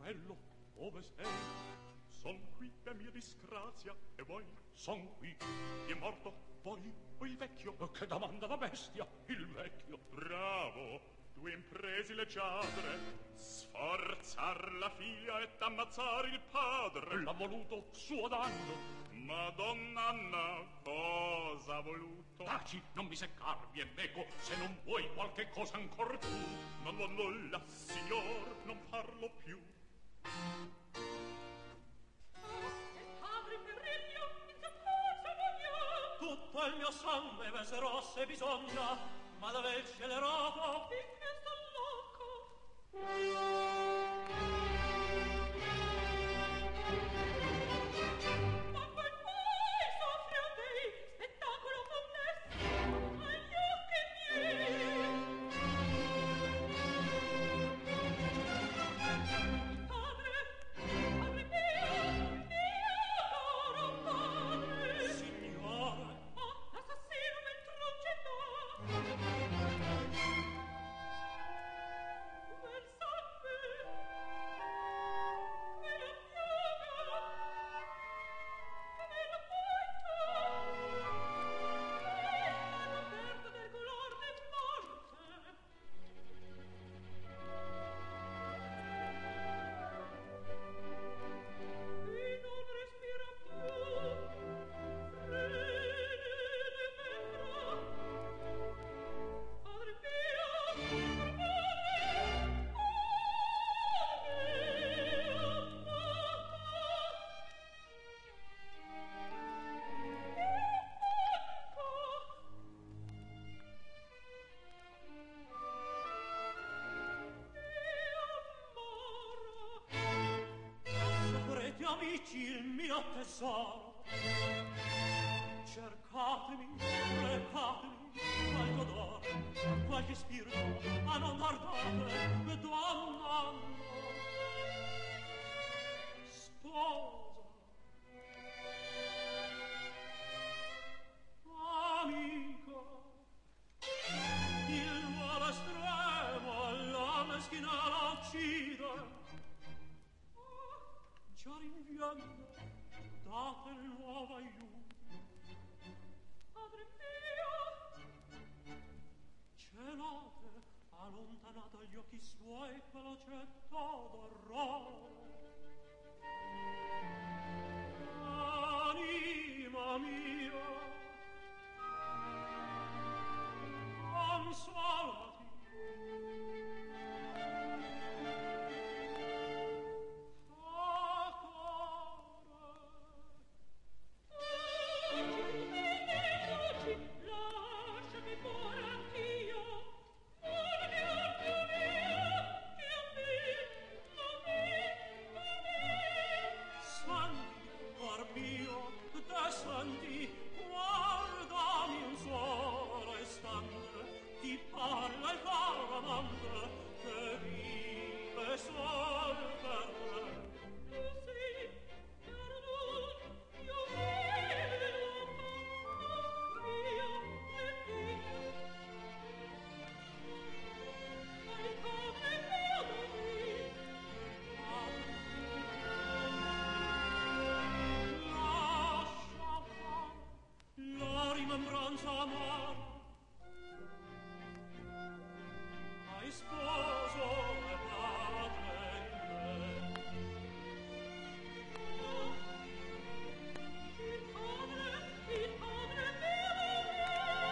bello, dove sei? Son qui per mia disgrazia, e voi? Son qui. Chi è morto? Voi o il vecchio? Che domanda da bestia, il vecchio. Bravo, tu impresi leggiadre, sforzar la figlia e t'ammazzare il padre. L'ha voluto suo danno. Madonna Anna, cosa ha voluto? Taci, non mi seccarmi e meco, se non vuoi qualche cosa ancor tu. Non vuol nulla, signor, non parlo più. Tutto il mio sangue verserò se bisogna, ma dove il sceleroto in me sta loco. Ma quel poi soffre a me, spettacolo connesso agli occhi miei. Padre, padre mio caro padre. Signore. L'assassino m'intrugge quel sangue, quella piaga che me l'ha fatto, l'hanno aperto del color di morte. E non respira più. Amici, il mio tesoro, cercatemi, recatemi, qualche odore, qualche spirito, a non guardate, donna, sposa, amica, il male estremo, la meschina uccide. Già rinviando, date il nuovo aiuto. Padre mio, celate, allontanato agli occhi suoi quell'oggetto d'orrore. Anima mia, consolati. Santi, guardami un solo istante, ti parla il caro amante che vive sol per me. Tu sei, perdon, io vedo, io e te. Hai come modo di la rimembranza amara, hai sposo e padre in me. Il padre mio,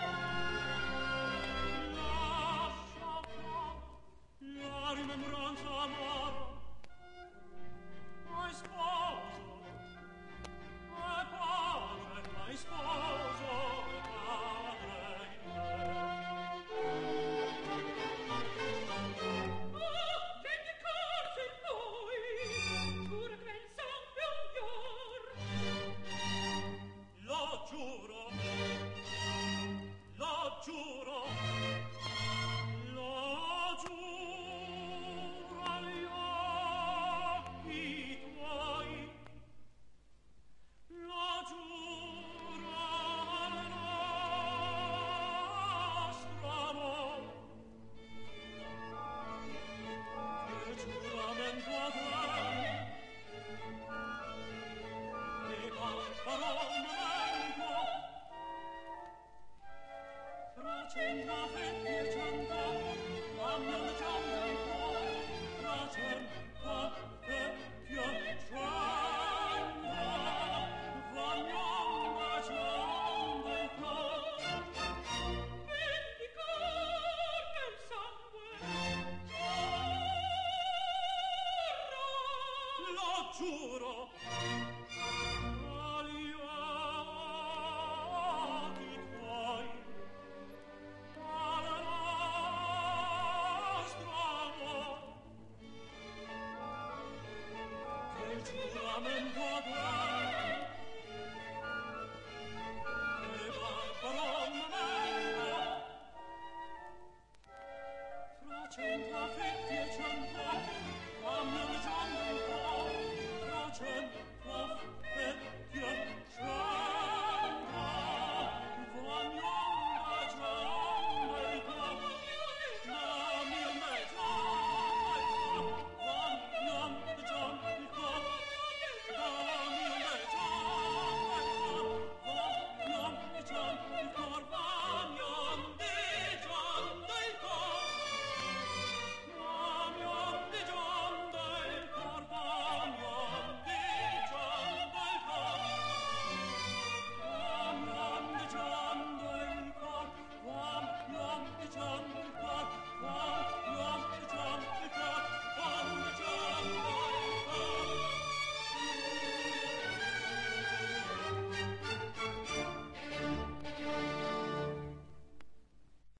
lascia fare la rimembranza amara, hai sposo e padre, hai sposo e padre Giuro agli occhi tuoi al nostro amor che il giuramento